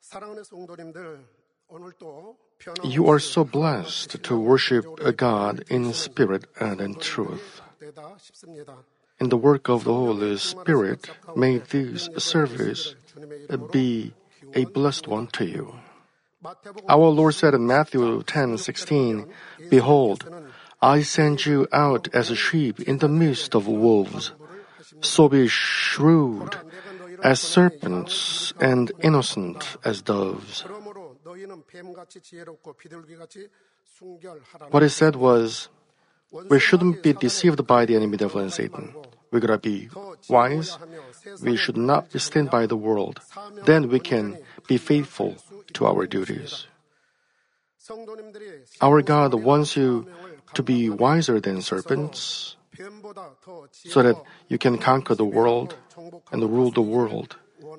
You are so blessed to worship God in spirit and in truth. In the work of the Holy Spirit, may this service be a blessed one to you. Our Lord said in Matthew 10:16, "Behold, I send you out as a sheep in the midst of wolves. So be shrewd as serpents and innocent as doves." What he said was, we shouldn't be deceived by the enemy devil and Satan. We gotta be wise. We should not be stained by the world. Then we can be faithful to our duties. Our God wants you to be wiser than serpents so that you can conquer the world and rule the world.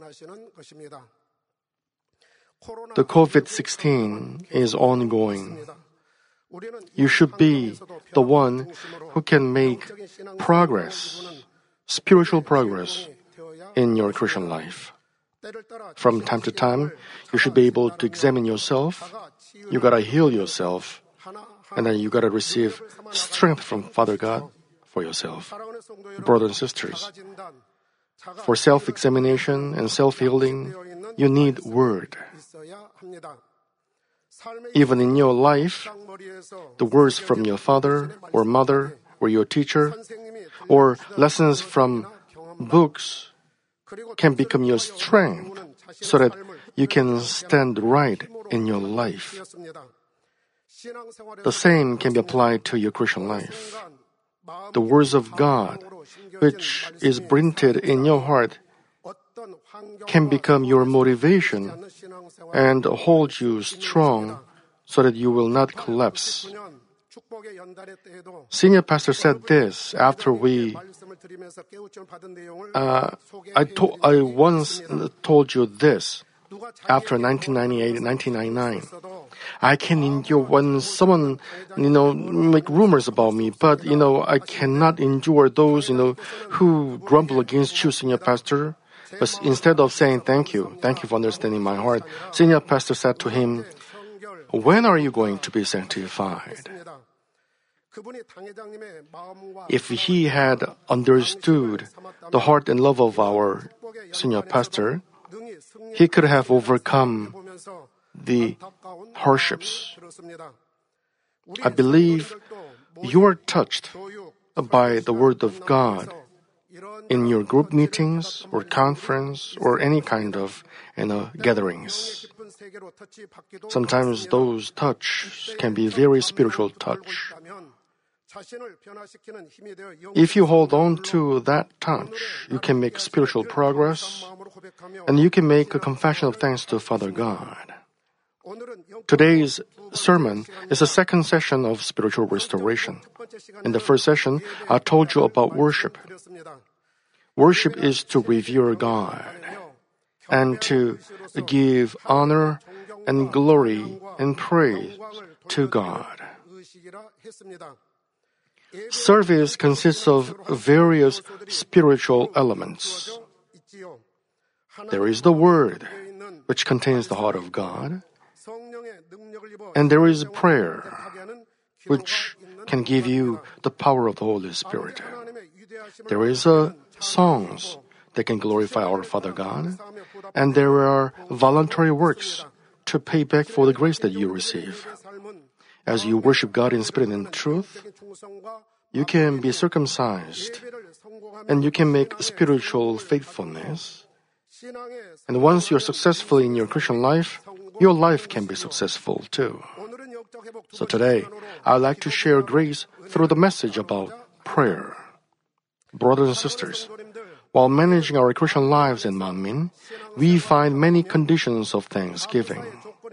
The COVID-19 is ongoing. You should be the one who can make progress, spiritual progress in your Christian life. From time to time, you should be able to examine yourself. You gotta heal yourself. And then you gotta receive strength from Father God for yourself. Brothers and sisters, for self-examination and self-healing, you need Word. Even in your life, the words from your father or mother or your teacher or lessons from books can become your strength so that you can stand right in your life. The same can be applied to your Christian life. The words of God, which is printed in your heart, can become your motivation and hold you strong so that you will not collapse. Senior pastor said this after I once told you this after 1998 and 1999. I can endure when someone, make rumors about me, but, I cannot endure those, who grumble against you, senior pastor. But instead of saying thank you for understanding my heart, senior pastor said to him, "When are you going to be sanctified?" If he had understood the heart and love of our senior pastor, he could have overcome the hardships. I believe you are touched by the Word of God in your group meetings or conference or any kind of gatherings. Sometimes those touch can be very spiritual touch. If you hold on to that touch, you can make spiritual progress and you can make a confession of thanks to Father God. Today's sermon is the second session of spiritual restoration. In the first session, I told you about worship. Worship is to revere God and to give honor and glory and praise to God. Service consists of various spiritual elements. There is the Word, which contains the heart of God, and there is prayer, which can give you the power of the Holy Spirit. There is songs that can glorify our Father God, and there are voluntary works to pay back for the grace that you receive. As you worship God in spirit and truth, you can be circumcised, and you can make spiritual faithfulness. And once you're successful in your Christian life, your life can be successful too. So today, I'd like to share grace through the message about prayer. Brothers and sisters, while managing our Christian lives in Manmin, we find many conditions of thanksgiving.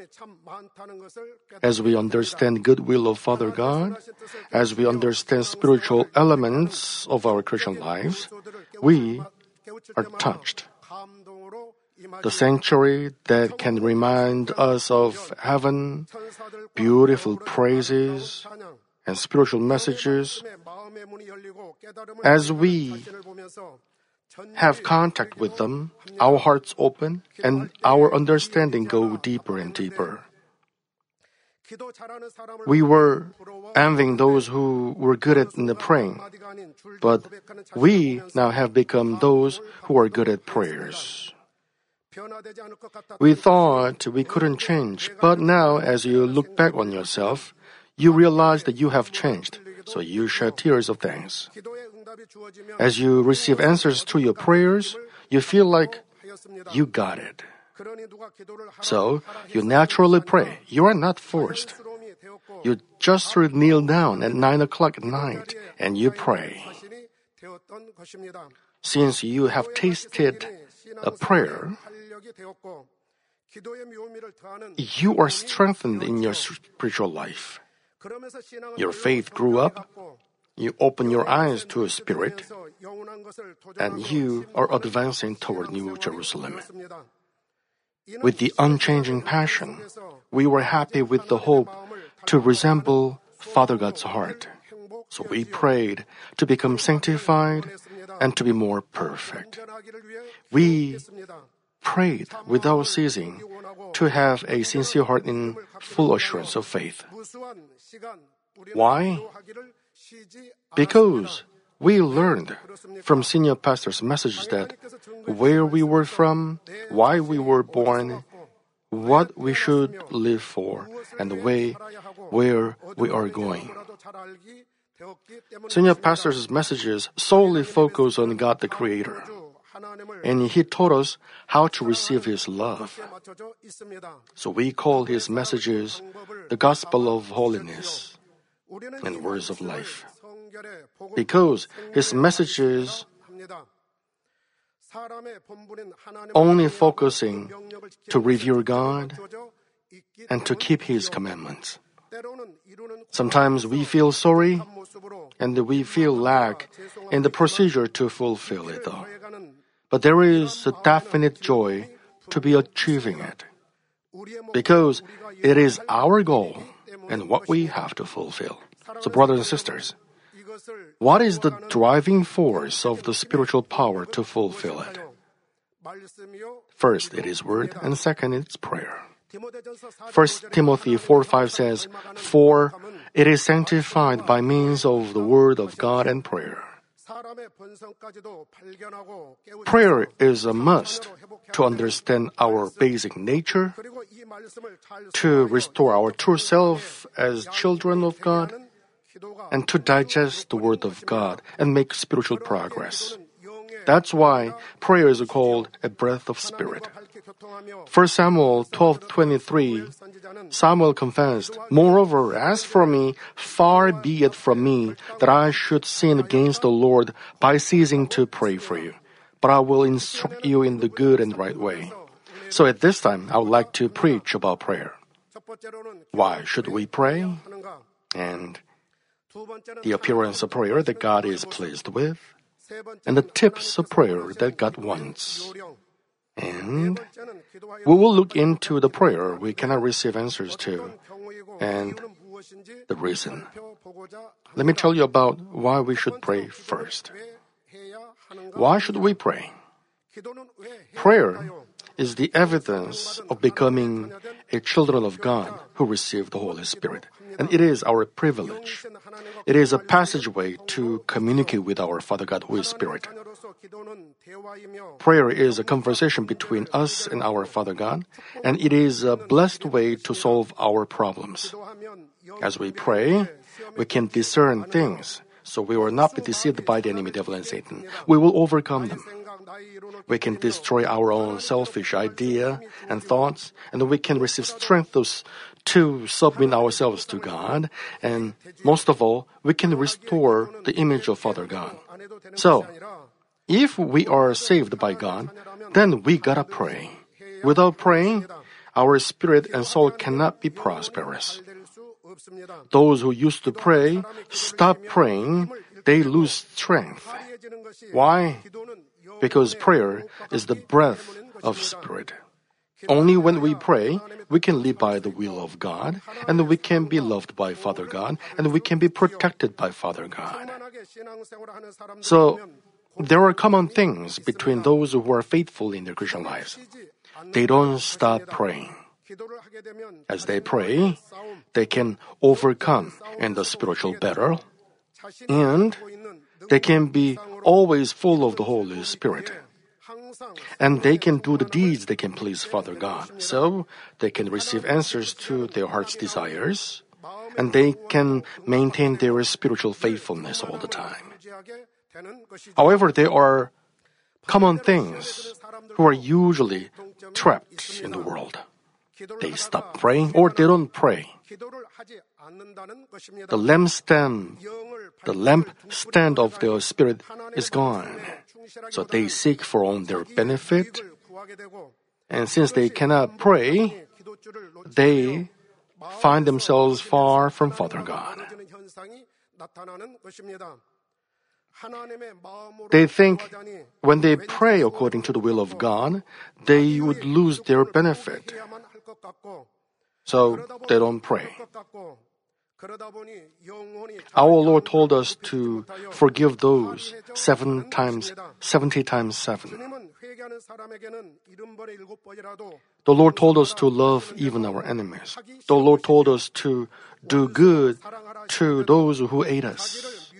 As we understand goodwill of Father God, as we understand spiritual elements of our Christian lives, we are touched. The sanctuary that can remind us of heaven, beautiful praises, and spiritual messages. As we have contact with them, our hearts open, and our understanding go deeper and deeper. We were envying those who were good at the praying, but we now have become those who are good at prayers. We thought we couldn't change, but now as you look back on yourself, you realize that you have changed, so you shed tears of thanks. As you receive answers to your prayers, you feel like you got it. So, you naturally pray. You are not forced. You just kneel down at 9 o'clock at night and you pray. Since you have tasted a prayer, you are strengthened in your spiritual life. Your faith grew up. You open your eyes to a spirit, and you are advancing toward New Jerusalem. With the unchanging passion, we were happy with the hope to resemble Father God's heart. So we prayed to become sanctified and to be more perfect. We prayed without ceasing to have a sincere heart in full assurance of faith. Why? Because we learned from senior pastor's messages that where we were from, why we were born, what we should live for, and the way where we are going. Senior pastor's messages solely focus on God the Creator, and he taught us how to receive His love. So we call his messages the Gospel of Holiness and Words of Life, because his messages only focusing to revere God and to keep His commandments. Sometimes we feel sorry and we feel lack in the procedure to fulfill it though. But there is a definite joy to be achieving it, because it is our goal and what we have to fulfill. So brothers and sisters, what is the driving force of the spiritual power to fulfill it? First, it is word, and second, it's prayer. 1 Timothy 4:5 says, "For it is sanctified by means of the word of God and prayer." Prayer is a must to understand our basic nature, to restore our true self as children of God, and to digest the Word of God and make spiritual progress. That's why prayer is called a breath of spirit. 1 Samuel 12:23, Samuel confessed, "Moreover, as for me, far be it from me that I should sin against the Lord by ceasing to pray for you, but I will instruct you in the good and right way." So at this time, I would like to preach about prayer. Why should we pray? And the appearance of prayer that God is pleased with, and the tips of prayer that God wants. And we will look into the prayer we cannot receive answers to, and the reason. Let me tell you about why we should pray first. Why should we pray? Prayer is the evidence of becoming a children of God who receive the Holy Spirit. And it is our privilege. It is a passageway to communicate with our Father God who is Spirit. Prayer is a conversation between us and our Father God, and it is a blessed way to solve our problems. As we pray, we can discern things, so we will not be deceived by the enemy, devil, and Satan. We will overcome them. We can destroy our own selfish idea and thoughts, and we can receive strength to submit ourselves to God, and most of all, we can restore the image of Father God. So, if we are saved by God, then we gotta pray. Without praying, our spirit and soul cannot be prosperous. Those who used to pray stop praying, they lose strength. Why? Because prayer is the breath of spirit. Only when we pray, we can live by the will of God, and we can be loved by Father God, and we can be protected by Father God. So, there are common things between those who are faithful in their Christian lives. They don't stop praying. As they pray, they can overcome in the spiritual battle, and they can be always full of the Holy Spirit. And they can do the deeds that can please Father God. So they can receive answers to their heart's desires, and they can maintain their spiritual faithfulness all the time. However, there are common things who are usually trapped in the world. They stop praying or they don't pray. The lampstand of their spirit is gone. So they seek for own their benefit. And since they cannot pray, they find themselves far from Father God. They think when they pray according to the will of God, they would lose their benefit. So they don't pray. Our Lord told us to forgive those 70 times 7. The Lord told us to love even our enemies. The Lord told us to do good to those who hate us.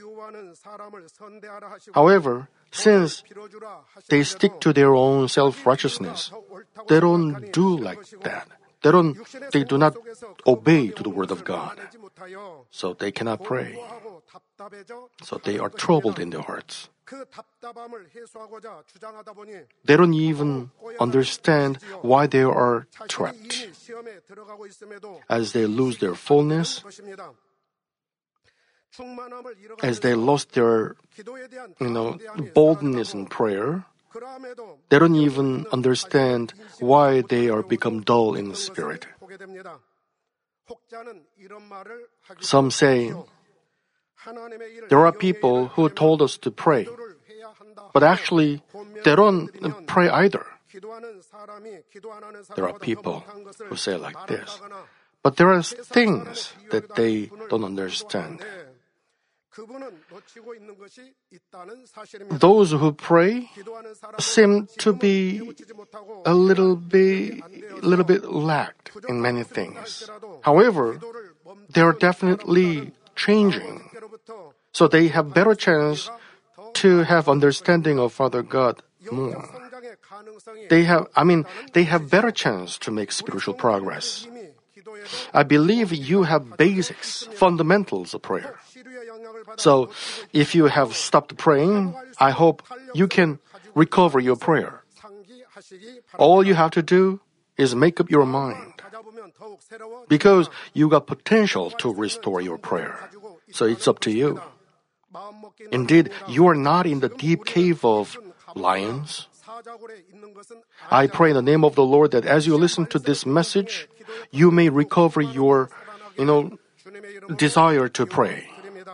However, since they stick to their own self-righteousness, they don't do like that. They do not obey to the word of God. So they cannot pray. So they are troubled in their hearts. They don't even understand why they are trapped. As they lose their fullness, as they lost their boldness in prayer, they don't even understand why they are become dull in the spirit. Some say, there are people who told us to pray, but actually they don't pray either. There are people who say like this, but there are things that they don't understand. Those who pray seem to be a little bit lacked in many things. However, they are definitely changing. So they have better chance to have understanding of Father God more. They have better chance to make spiritual progress. I believe you have basics, fundamentals of prayer. So, if you have stopped praying, I hope you can recover your prayer. All you have to do is make up your mind. Because you got potential to restore your prayer. So it's up to you. Indeed, you are not in the deep cave of lions. I pray in the name of the Lord that as you listen to this message, you may recover your, desire to pray.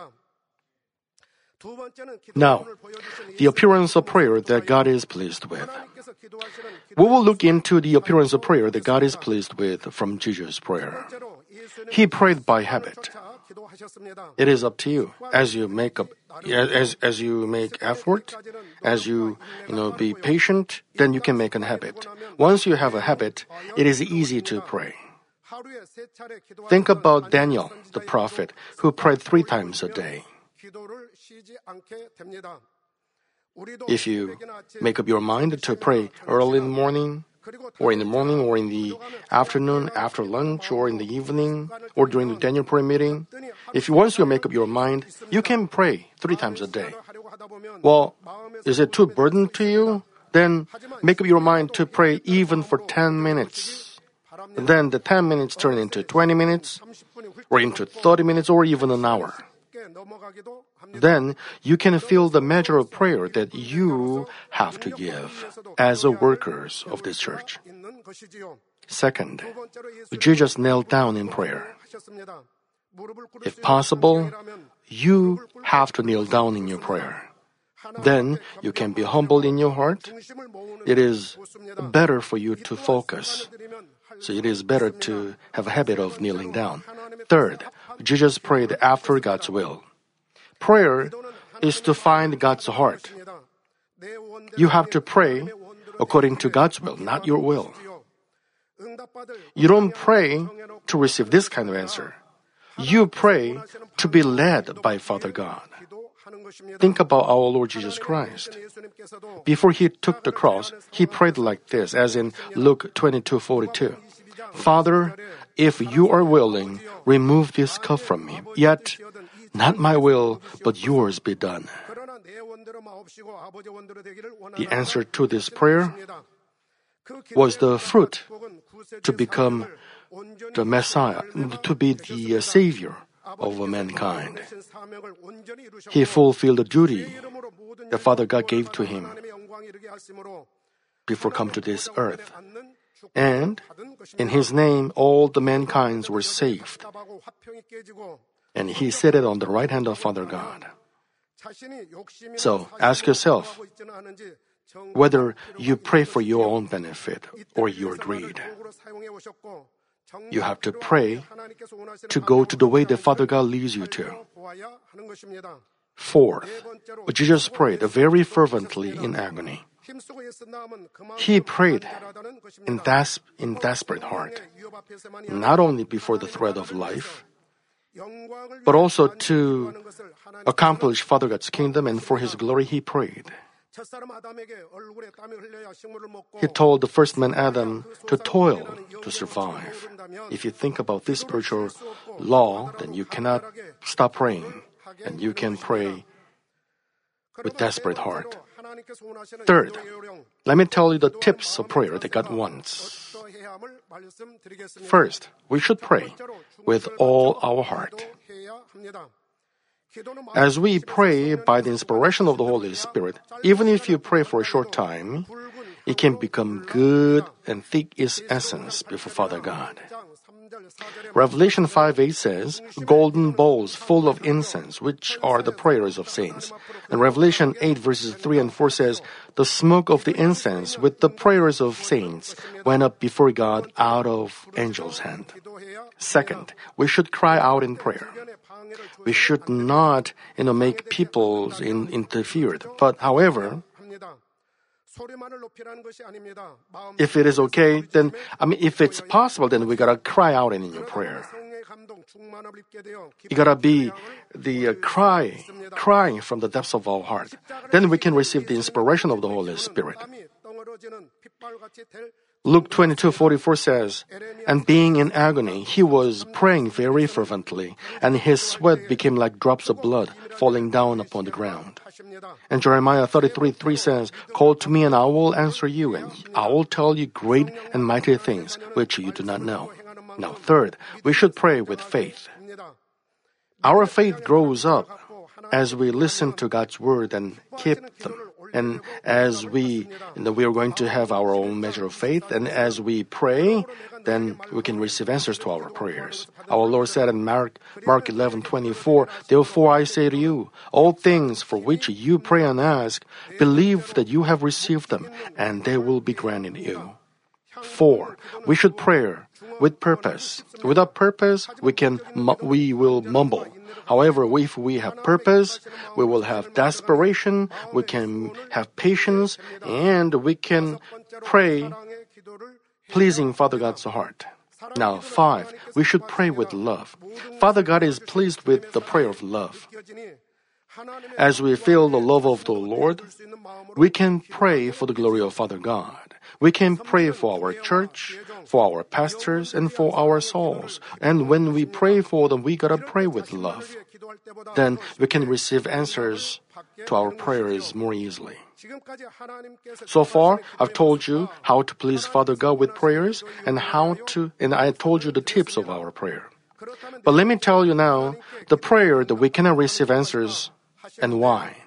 Now, the appearance of prayer that God is pleased with. We will look into the appearance of prayer that God is pleased with from Jesus' prayer. He prayed by habit. It is up to you. As you make effort, as you be patient, then you can make a habit. Once you have a habit, it is easy to pray. Think about Daniel, the prophet, who prayed 3 times a day. If you make up your mind to pray early in the morning, or in the afternoon, after lunch, or in the evening, or during the Daniel prayer meeting, once you make up your mind, you can pray 3 times a day. Well, is it too burden to you? Then make up your mind to pray even for 10 minutes. Then the 10 minutes turn into 20 minutes, or into 30 minutes, or even an hour. Then you can feel the measure of prayer that you have to give as a workers of this church. Second, Jesus knelt down in prayer. If possible, you have to kneel down in your prayer. Then you can be humble in your heart. It is better for you to focus. So it is better to have a habit of kneeling down. Third, Jesus prayed after God's will. Prayer is to find God's heart. You have to pray according to God's will, not your will. You don't pray to receive this kind of answer. You pray to be led by Father God. Think about our Lord Jesus Christ. Before he took the cross, he prayed like this, as in Luke 22:42. Father, if you are willing, remove this cup from me. Yet, not my will, but yours be done. The answer to this prayer was the fruit to become the Messiah, to be the Savior of mankind. He fulfilled the duty that Father God gave to him before coming to this earth. And in his name, all the mankinds were saved. And he seated on the right hand of Father God. So ask yourself whether you pray for your own benefit or your greed. You have to pray to go to the way that Father God leads you to. Fourth, Jesus prayed very fervently in agony. He prayed in desperate heart, not only before the threat of life, but also to accomplish Father God's kingdom, and for His glory he prayed. He told the first man Adam to toil to survive. If you think about this spiritual law, then you cannot stop praying, and you can pray with desperate heart. Third, let me tell you the tips of prayer that God wants. First, we should pray with all our heart. As we pray by the inspiration of the Holy Spirit, even if you pray for a short time, it can become good and thick its essence before Father God. Revelation 5:8 says, golden bowls full of incense, which are the prayers of saints. And Revelation 8 verses 3 and 4 says, the smoke of the incense with the prayers of saints went up before God out of angels' hand. Second, we should cry out in prayer. We should not, make people interfered. But however, if it is okay, then, if it's possible, then we gotta cry out in your prayer. You gotta be crying from the depths of our heart. Then we can receive the inspiration of the Holy Spirit. Luke 22:44 says, and being in agony, he was praying very fervently, and his sweat became like drops of blood falling down upon the ground. And Jeremiah 33:3 says, call to me and I will answer you, and I will tell you great and mighty things which you do not know. Now, third, we should pray with faith. Our faith grows up as we listen to God's word and keep them. And as we are going to have our own measure of faith, and as we pray, then we can receive answers to our prayers. Our Lord said in Mark 11:24, therefore I say to you, all things for which you pray and ask, believe that you have received them, and they will be granted you. 4, we should pray with purpose. Without purpose, we will mumble. However, if we have purpose, we will have desperation, we can have patience, and we can pray pleasing Father God's heart. Now, 5, we should pray with love. Father God is pleased with the prayer of love. As we feel the love of the Lord, we can pray for the glory of Father God. We can pray for our church, for our pastors, and for our souls. And when we pray for them, we gotta pray with love. Then we can receive answers to our prayers more easily. So far, I've told you how to please Father God with prayers, and I told you the tips of our prayer. But let me tell you now the prayer that we cannot receive answers and why.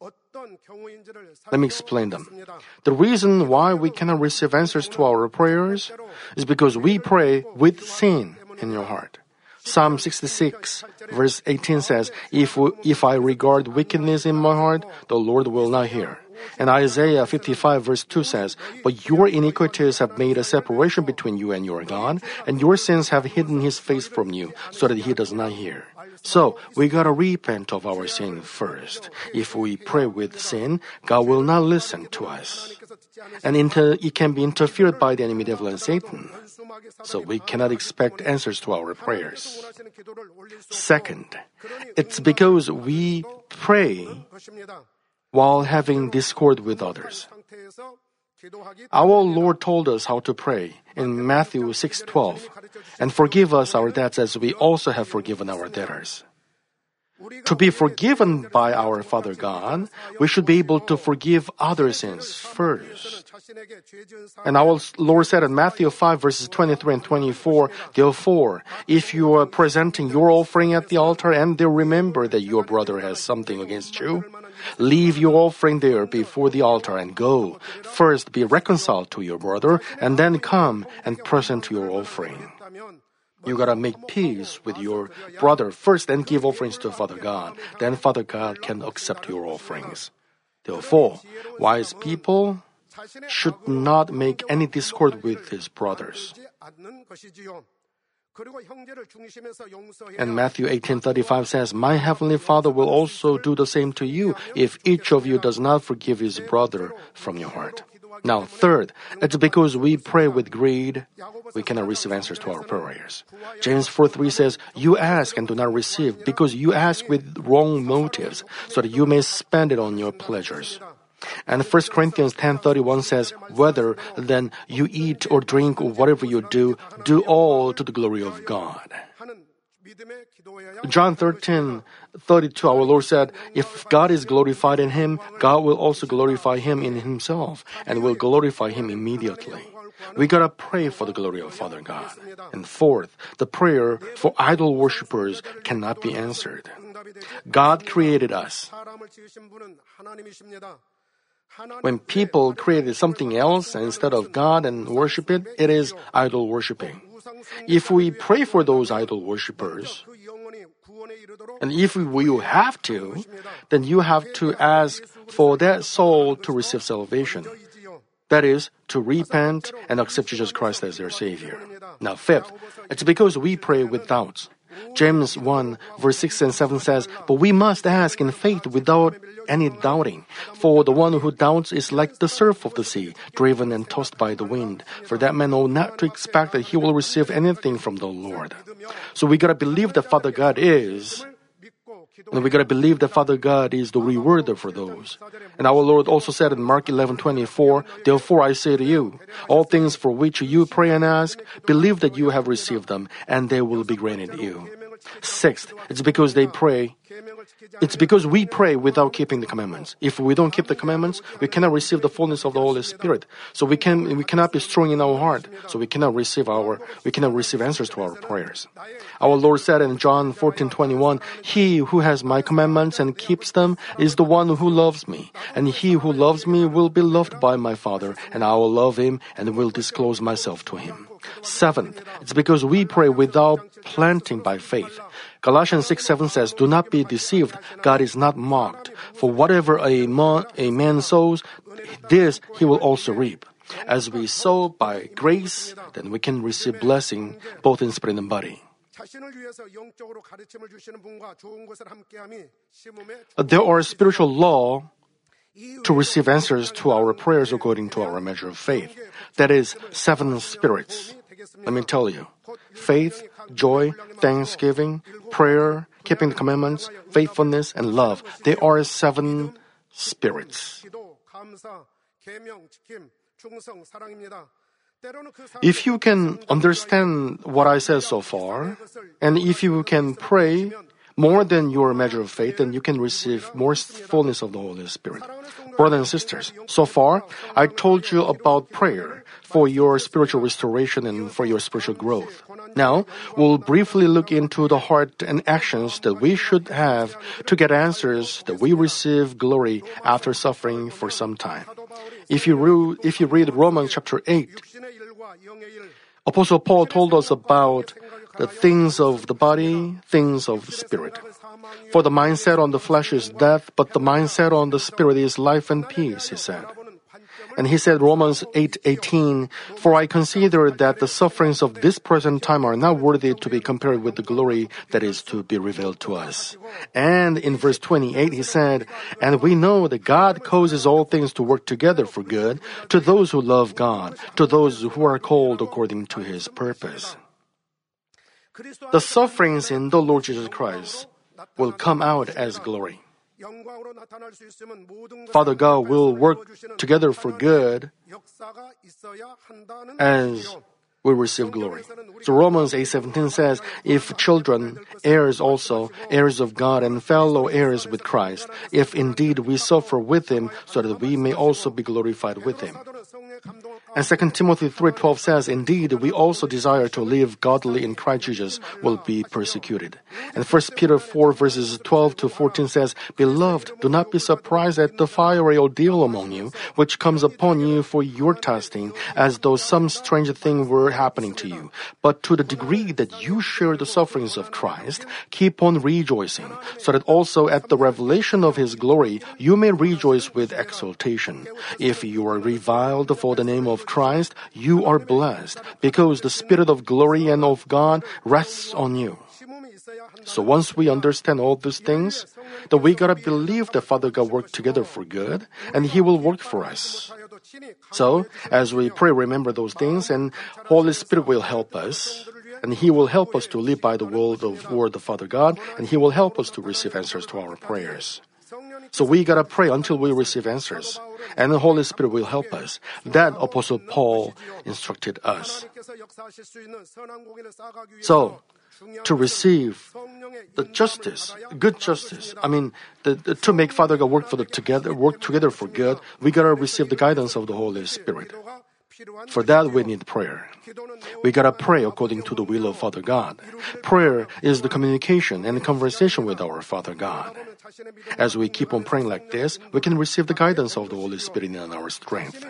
Let me explain them. The reason why we cannot receive answers to our prayers is because we pray with sin in your heart. Psalm 66 verse 18 says, If I regard wickedness in my heart, the Lord will not hear. And Isaiah 55 verse 2 says, But your iniquities have made a separation between you and your God, and your sins have hidden his face from you, so that he does not hear. So we gotta repent of our sin first. If we pray with sin, God will not listen to us. And it can be interfered by the enemy devil and Satan. So we cannot expect answers to our prayers. Second, it's because we pray while having discord with others. Our Lord told us how to pray in Matthew 6:12, and forgive us our debts as we also have forgiven our debtors. To be forgiven by our Father God, we should be able to forgive other sins first. And our Lord said in Matthew 5 verses 23 and 24, therefore, if you are presenting your offering at the altar and there remember that your brother has something against you, leave your offering there before the altar and go. First be reconciled to your brother and then come and present your offering. You gotta make peace with your brother first and give offerings to Father God. Then Father God can accept your offerings. Therefore, wise people should not make any discord with his brothers. And Matthew 18:35 says, my heavenly Father will also do the same to you if each of you does not forgive his brother from your heart. Now, third, it's because we pray with greed, we cannot receive answers to our prayers. James 4:3 says, you ask and do not receive because you ask with wrong motives so that you may spend it on your pleasures. And 1 Corinthians 10:31 says, whether then you eat or drink or whatever you do, do all to the glory of God. John 13:32, our Lord said, if God is glorified in him, God will also glorify him in himself and will glorify him immediately. We gotta pray for the glory of Father God. And fourth, the prayer for idol worshippers cannot be answered. God created us. When people created something else instead of God and worship it, it is idol worshipping. If we pray for those idol worshippers, and if we have to, then you have to ask for that soul to receive salvation. That is, to repent and accept Jesus Christ as their Savior. Now, fifth, it's because we pray with doubts. James 1, verse 6 and 7 says, but we must ask in faith without any doubting. For the one who doubts is like the surf of the sea, driven and tossed by the wind. For that man ought not to expect that he will receive anything from the Lord. So we gotta believe that Father God is, and we gotta believe that Father God is the rewarder for those. And our Lord also said in Mark 11:24, therefore I say to you, all things for which you pray and ask, believe that you have received them, and they will be granted you. Sixth, it's because we pray without keeping the commandments. If we don't keep the commandments, we cannot receive the fullness of the Holy Spirit. So we cannot be strong in our heart. So we cannot receive answers to our prayers. Our Lord said in John 14:21, he who has my commandments and keeps them is the one who loves me. And he who loves me will be loved by my Father, and I will love him and will disclose myself to him. Seventh, it's because we pray without planting by faith. Galatians 6:7 says, do not be deceived. God is not mocked. For whatever a man sows, this he will also reap. As we sow by grace, then we can receive blessing both in spirit and body. There are spiritual law to receive answers to our prayers according to our measure of faith. That is, 7 spirits. Let me tell you. Faith, joy, thanksgiving, prayer, keeping the commandments, faithfulness, and love. They are 7 spirits. If you can understand what I said so far, and if you can pray more than your measure of faith, then you can receive more fullness of the Holy Spirit. Brothers and sisters, so far, I told you about prayer for your spiritual restoration and for your spiritual growth. Now, we'll briefly look into the heart and actions that we should have to get answers that we receive glory after suffering for some time. If you read Romans chapter 8, Apostle Paul told us about the things of the body, things of the spirit. For the mindset on the flesh is death, but the mindset on the spirit is life and peace, he said. And he said, Romans 8:18, "For I consider that the sufferings of this present time are not worthy to be compared with the glory that is to be revealed to us." And in verse 28, he said, "And we know that God causes all things to work together for good to those who love God, to those who are called according to his purpose." The sufferings in the Lord Jesus Christ will come out as glory. Father God will work together for good as we receive glory. So Romans 8:17 says, "If children, heirs also, heirs of God and fellow heirs with Christ, if indeed we suffer with him, so that we may also be glorified with him." And 2 Timothy 3:12 says, "Indeed, we also desire to live godly in Christ Jesus will be persecuted." And 1 Peter 4 verses 12 to 14 says, "Beloved, do not be surprised at the fiery ordeal among you, which comes upon you for your testing, as though some strange thing were happening to you. But to the degree that you share the sufferings of Christ, keep on rejoicing, so that also at the revelation of his glory you may rejoice with exultation. If you are reviled for the name of Christ, you are blessed, because the Spirit of glory and of God rests on you." So once we understand all these things, then we gotta believe that Father God worked together for good, and he will work for us. So, as we pray, remember those things, and Holy Spirit will help us, and he will help us to live by the word of Father God, and he will help us to receive answers to our prayers. So we gotta pray until we receive answers, and the Holy Spirit will help us. That Apostle Paul instructed us. So, to receive the justice, good justice, to make Father God work together for good, we gotta receive the guidance of the Holy Spirit. For that, we need prayer. We gotta pray according to the will of Father God. Prayer is the communication and conversation with our Father God. As we keep on praying like this, we can receive the guidance of the Holy Spirit in our strength.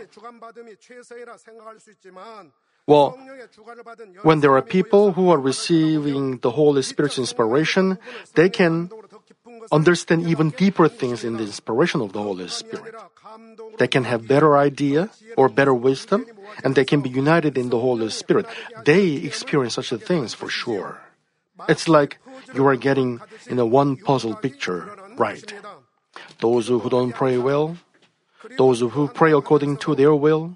Well, when there are people who are receiving the Holy Spirit's inspiration, they can understand even deeper things in the inspiration of the Holy Spirit. They can have better idea or better wisdom, and they can be united in the Holy Spirit. They experience such things for sure. It's like you are getting one puzzle picture right. Those who don't pray well, those who pray according to their will,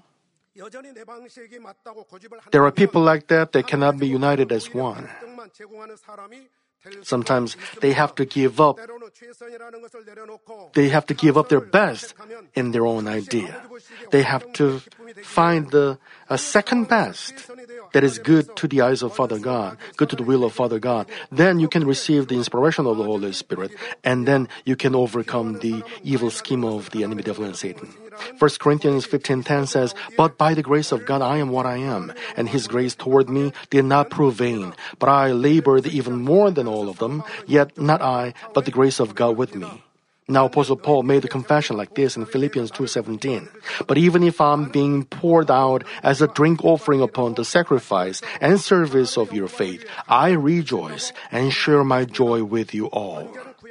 there are people like that cannot be united as one. Sometimes they have to give up. They have to give up their best in their own idea. They have to find a second best that is good to the eyes of Father God, good to the will of Father God. Then you can receive the inspiration of the Holy Spirit, and then you can overcome the evil scheme of the enemy devil and Satan. 1 Corinthians 15:10 says, "But by the grace of God I am what I am, and his grace toward me did not prove vain. But I labored even more than all of them, yet not I, but the grace of God with me." Now Apostle Paul made a confession like this in Philippians 2:17. "But even if I'm being poured out as a drink offering upon the sacrifice and service of your faith, I rejoice and share my joy with you all."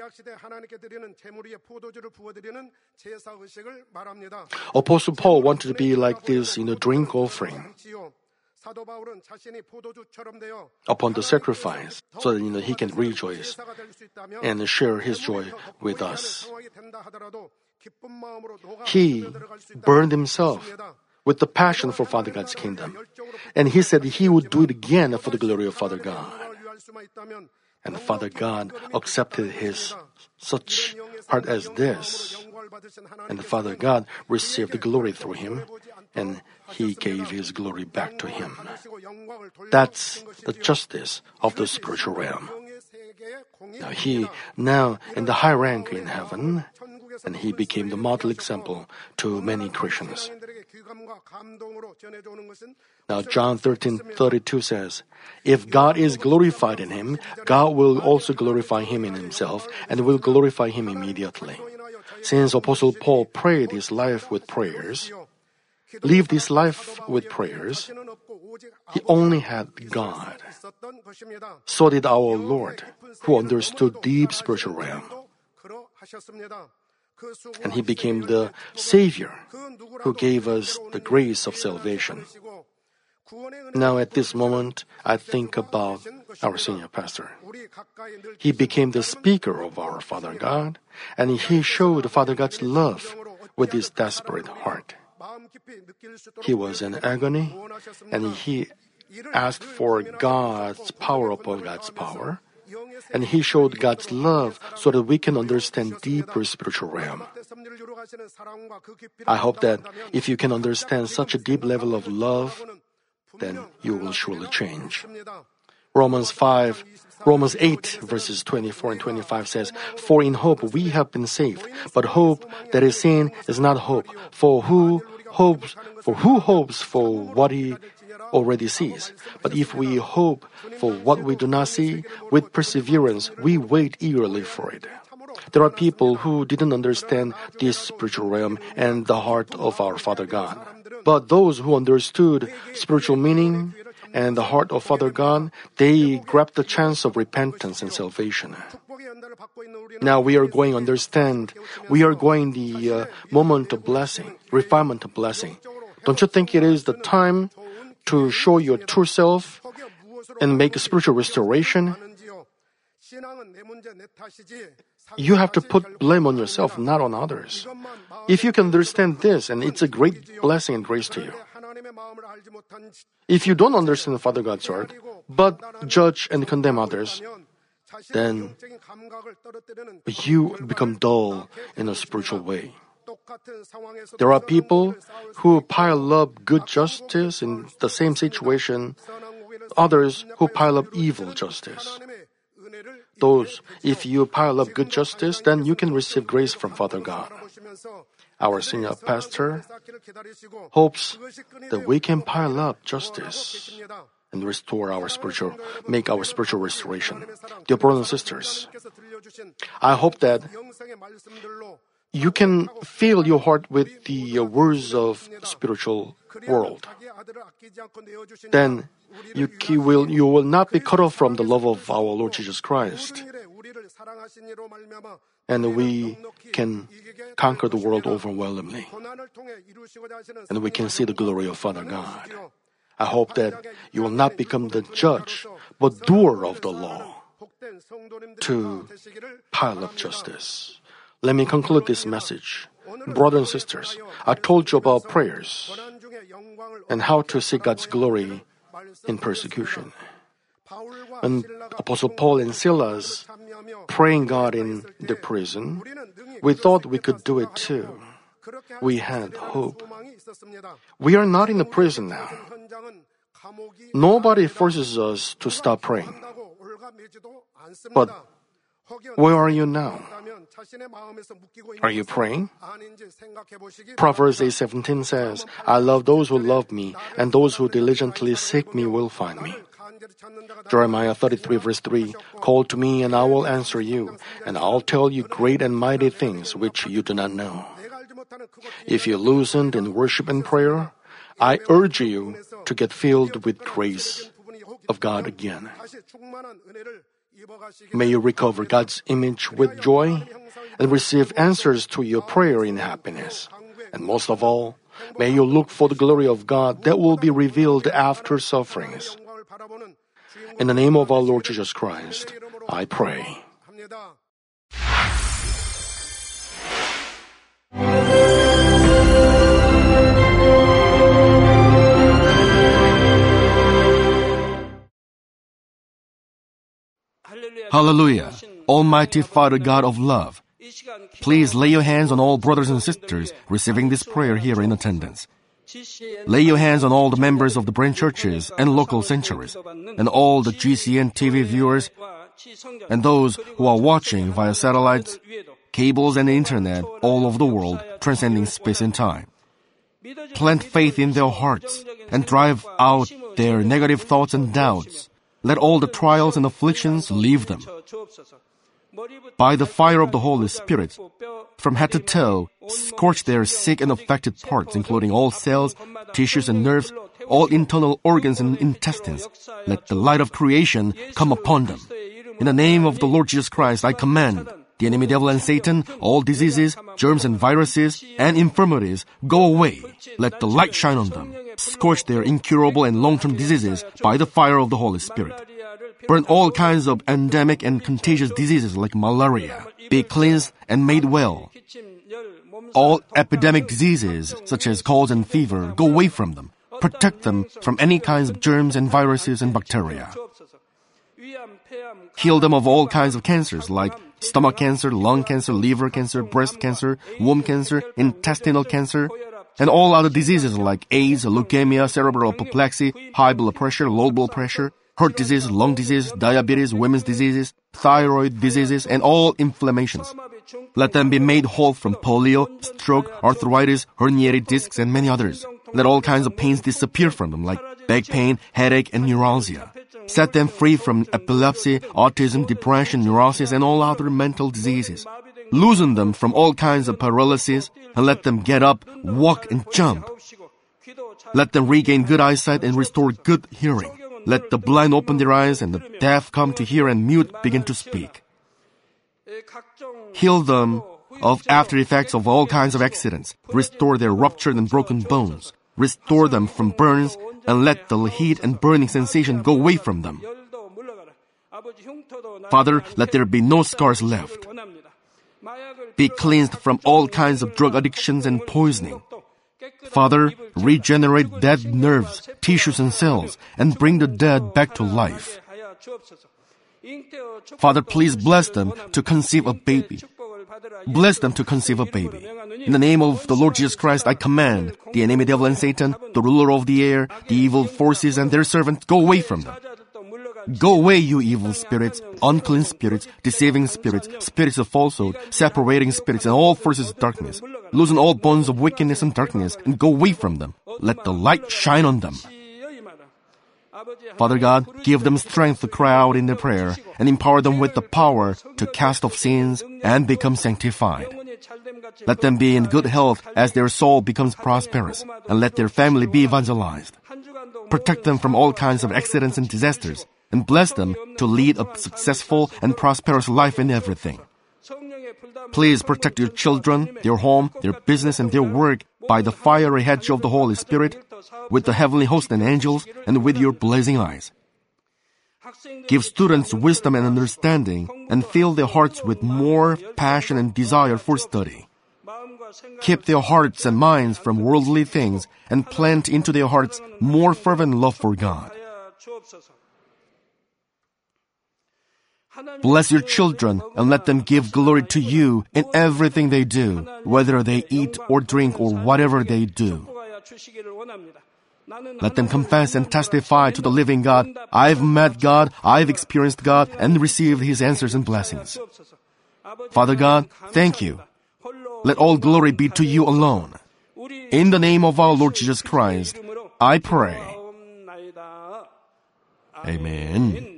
Apostle Paul wanted to be like this in a drink offering upon the sacrifice, so that he can rejoice and share his joy with us. He burned himself with the passion for Father God's kingdom, and he said he would do it again for the glory of Father God. And Father God accepted his such heart as this, and Father God received the glory through him, and he gave his glory back to him. That's the justice of the spiritual realm. Now in the high rank in heaven, and he became the model example to many Christians. Now John 13:32 says, "If God is glorified in him, God will also glorify him in himself, and will glorify him immediately." Since Apostle Paul prayed his life with prayers, lived his life with prayers, he only had God. So did our Lord, who understood deep spiritual realm. and He became the Savior who gave us the grace of salvation. Now at this moment, I think about our senior pastor. He became the speaker of our Father God, and he showed Father God's love with his desperate heart. He was in agony, and he asked for God's power upon God's power, and he showed God's love so that we can understand deeper spiritual realm. I hope that if you can understand such a deep level of love, then you will surely change. Romans 8 verses 24 and 25 says, "For in hope we have been saved, but hope that is seen is not hope. For who hopes for what he already sees? But if we hope for what we do not see, with perseverance we wait eagerly for it." There are people who didn't understand this spiritual realm and the heart of our Father God. But those who understood spiritual meaning and the heart of Father God, they grabbed the chance of repentance and salvation. Now we are going the moment of blessing, refinement of blessing. Don't you think it is the time to show your true self and make a spiritual restoration? You have to put blame on yourself, not on others. If you can understand this, and it's a great blessing and grace to you. If you don't understand Father God's heart, but judge and condemn others, then you become dull in a spiritual way. There are people who pile up good justice in the same situation, others who pile up evil justice. If you pile up good justice, then you can receive grace from Father God. Our senior pastor hopes that we can pile up justice and make our spiritual restoration. Dear brothers and sisters, I hope that you can fill your heart with the words of spiritual world. Then you will not be cut off from the love of our Lord Jesus Christ. And we can conquer the world overwhelmingly. And we can see the glory of Father God. I hope that you will not become the judge, but doer of the law to pile up justice. Let me conclude this message. Brothers and sisters, I told you about prayers and how to seek God's glory in persecution. And Apostle Paul and Silas praying God in the prison, we thought we could do it too. We had hope. We are not in the prison now. Nobody forces us to stop praying. But where are you now? Are you praying? Proverbs 8:17 says, "I love those who love me, and those who diligently seek me will find me." Jeremiah 33 verse 3, "Call to me and I will answer you, and I'll tell you great and mighty things which you do not know." If you loosened in worship and prayer, I urge you to get filled with grace of God again. May you recover God's image with joy and receive answers to your prayer in happiness. And most of all, may you look for the glory of God that will be revealed after sufferings. In the name of our Lord Jesus Christ, I pray. Hallelujah! Almighty Father God of love, please lay your hands on all brothers and sisters receiving this prayer here in attendance. Lay your hands on all the members of the branch churches and local sanctuaries, and all the GCN TV viewers, and those who are watching via satellites, cables, and the internet all over the world, transcending space and time. Plant faith in their hearts and drive out their negative thoughts and doubts. Let all the trials and afflictions leave them. By the fire of the Holy Spirit, from head to toe, scorch their sick and affected parts, including all cells, tissues and nerves, all internal organs and intestines. Let the light of creation come upon them. In the name of the Lord Jesus Christ, I command, The enemy devil and Satan, all diseases, germs and viruses, and infirmities, go away. Let the light shine on them. Scorch their incurable and long-term diseases by the fire of the Holy Spirit. Burn all kinds of endemic and contagious diseases like malaria. Be cleansed and made well. All epidemic diseases, such as colds and fever, go away from them. Protect them from any kinds of germs and viruses and bacteria. Heal them of all kinds of cancers like stomach cancer, lung cancer, liver cancer, breast cancer, womb cancer, intestinal cancer, and all other diseases like AIDS, leukemia, cerebral apoplexy, high blood pressure, low blood pressure, heart disease, lung disease, diabetes, women's diseases, thyroid diseases, and all inflammations. Let them be made whole from polio, stroke, arthritis, herniated discs, and many others. Let all kinds of pains disappear from them like back pain, headache, and neuralgia. Set them free from epilepsy, autism, depression, neurosis, and all other mental diseases. Loosen them from all kinds of paralysis and let them get up, walk, and jump. Let them regain good eyesight and restore good hearing. Let the blind open their eyes and the deaf come to hear and mute begin to speak. Heal them of after effects of all kinds of accidents. Restore their ruptured and broken bones. Restore them from burns and let the heat and burning sensation go away from them. Father, let there be no scars left. Be cleansed from all kinds of drug addictions and poisoning. Father, regenerate dead nerves, tissues, and cells, and bring the dead back to life. Father, please bless them to conceive a baby. Bless them to conceive a baby. In the name of the Lord Jesus Christ, I command the enemy devil and Satan, the ruler of the air, the evil forces and their servants, go away from them. Go away, you evil spirits, unclean spirits, deceiving spirits, spirits of falsehood, separating spirits, and all forces of darkness. Loosen all bonds of wickedness and darkness, and go away from them. Let the light shine on them. Father God, give them strength to cry out in their prayer, and empower them with the power to cast off sins and become sanctified. Let them be in good health as their soul becomes prosperous, and let their family be evangelized. Protect them from all kinds of accidents and disasters, and bless them to lead a successful and prosperous life in everything. Please protect your children, their home, their business, and their work by the fiery hedge of the Holy Spirit, with the heavenly host and angels, and with your blazing eyes. Give students wisdom and understanding, and fill their hearts with more passion and desire for study. Keep their hearts and minds from worldly things, and plant into their hearts more fervent love for God. Bless your children and let them give glory to you in everything they do, whether they eat or drink or whatever they do. Let them confess and testify to the living God, I've met God, I've experienced God, and received His answers and blessings. Father God, thank you. Let all glory be to you alone. In the name of our Lord Jesus Christ, I pray. Amen.